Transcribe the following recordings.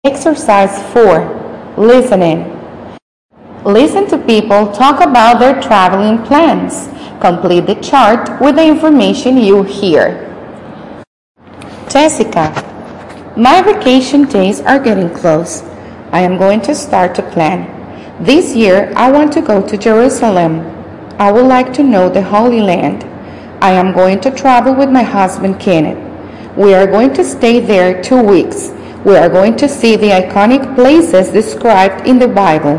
Exercise 4. Listening. Listen to people talk about their traveling plans. Complete the chart with the information you hear. Jessica, my vacation days are getting close. I am going to start to plan. This year, I want to go to Jerusalem. I would like to know the Holy Land. I am going to travel with my husband Kenneth. We are going to stay there 2 weeks. We are going to see the iconic places described in the Bible.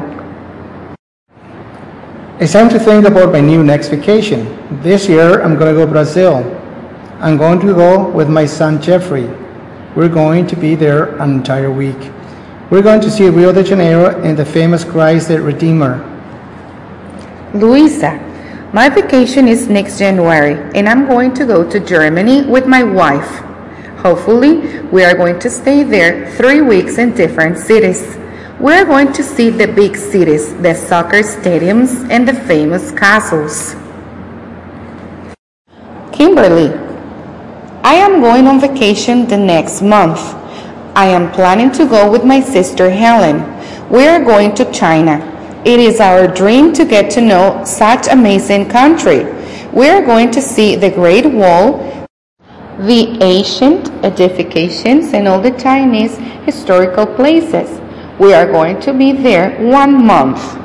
It's time to think about my new next vacation. This year, I'm going to go to Brazil. I'm going to go with my son Jeffrey. We're going to be there an entire week. We're going to see Rio de Janeiro and the famous Christ the Redeemer. Luisa, my vacation is next January, and I'm going to go to Germany with my wife. Hopefully, we are going to stay there 3 weeks in different cities. We are going to see the big cities, the soccer stadiums, and the famous castles. Kimberly, I am going on vacation the next month. I am planning to go with my sister Helen. We are going to China. It is our dream to get to know such amazing country. We are going to see the Great Wall, the ancient edifications, and all the Chinese historical places. We are going to be there 1 month.